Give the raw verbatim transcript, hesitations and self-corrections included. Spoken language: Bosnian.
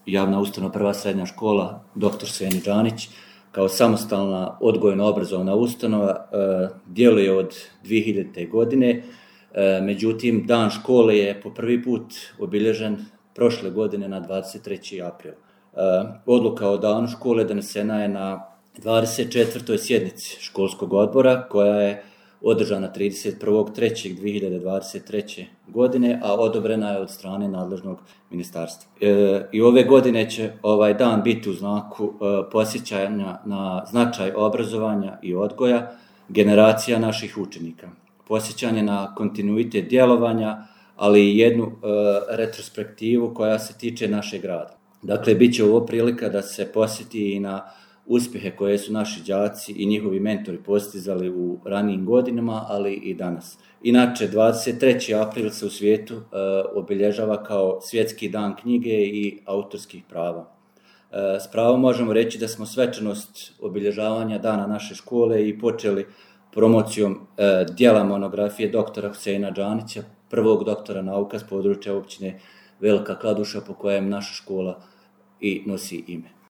javna ustanova Prva srednja škola doktor Senjo Đanić kao samostalna odgojno-obrazovna ustanova djeluje od dvije hiljadite. godine. Međutim, dan škole je po prvi put obilježen prošle godine na dvadeset treći april. Odluka o danu škole donesena je na dvadeset četvrtoj sjednici školskog odbora koja je održana trideset prvog trećeg dvije hiljade dvadeset treće. godine, a odobrena je od strane nadležnog ministarstva. E, I ove godine će ovaj dan biti u znaku e, posjećanja na značaj obrazovanja i odgoja generacija naših učenika. Posjećanje na kontinuitet djelovanja, ali i jednu e, retrospektivu koja se tiče našeg rada. Dakle, bit će ovo prilika da se posjeti i na uspjehe koje su naši đaci i njihovi mentori postizali u ranijim godinama, ali i danas. Inače, dvadeset treći april se u svijetu e, obilježava kao Svjetski dan knjige i autorskih prava. E, s pravom možemo reći da smo svečanost obilježavanja dana naše škole i počeli promocijom e, dijela monografije doktora Huseina Đanića, prvog doktora nauka s područja općine Velika Kladuša, po kojem naša škola i nosi ime.